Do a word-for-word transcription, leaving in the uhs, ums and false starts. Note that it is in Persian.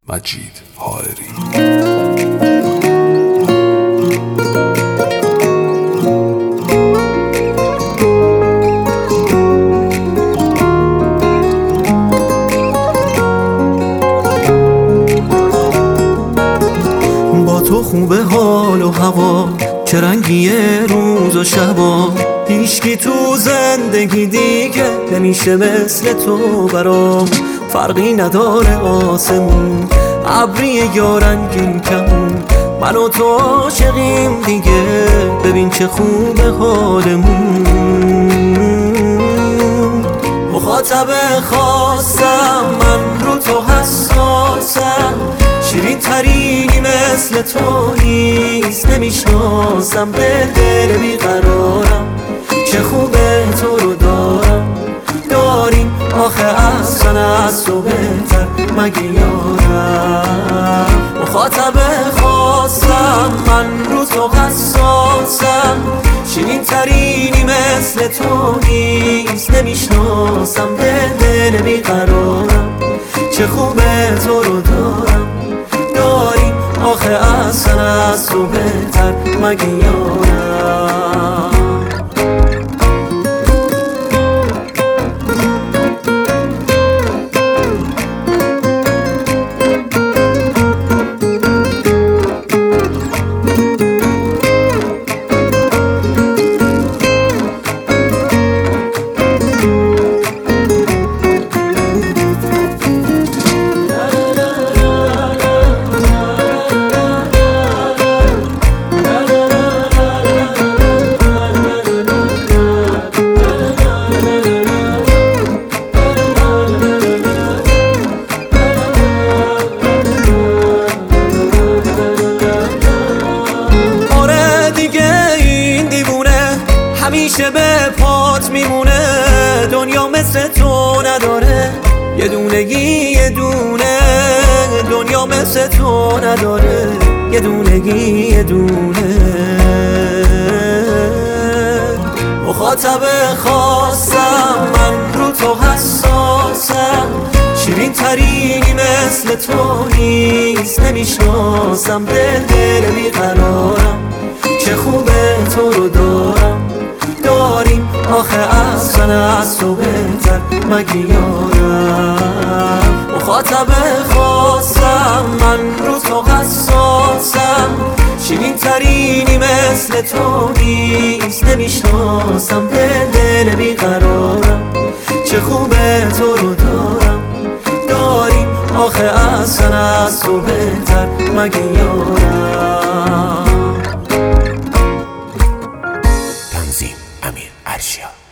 مجید حائری. با تو خوبه حال و هوا، چه رنگیه روز و شبا، هیچکی تو زندگی دیگه نمیشه مثل تو برام. فرقی نداره آسمون ابریه یا رنگین کمون، من و تو عاشقیم دیگه، ببین چه خوبه حالمون. مخاطب خاصم من رو تو حساسم، شیرین ترینی مثل تو نیست نمیشناسم. به دل بیقرارم چه خوبه تو رو دارم، داریم آخه اصلا از تو بهتر مگه یارم. مخاطب خاصم من رو تو حساسم، شیرین ترینی مثل تو نیست نمیشناسم. به دل بیقرارم چه خوبه تو رو دارم، داریم آخه اصلا از تو بهتر مگه یارم. همیشه به پات میمونه، دنیا مثل تو نداره، یه دونگی یه دونه، دنیا مثل تو نداره، یه دونگی یه دونه. مخاطب خاصم من رو تو حساسم، شیرین ترینی مثل تو نیست نمیشناسم. به دل بیقرارم چه خوبه تو رو دارم، داریم آخه اصلا از تو بهتر مگه یارم. مخاطب خاصم من رو تو حساسم، شیرین ترینی مثل تو نیست نمیشناسم. به دل بیقرارم چه خوبه تو رو دارم، داریم آخه اصلا از تو بهتر مگه یارم. تنظیم امیر ارشیا.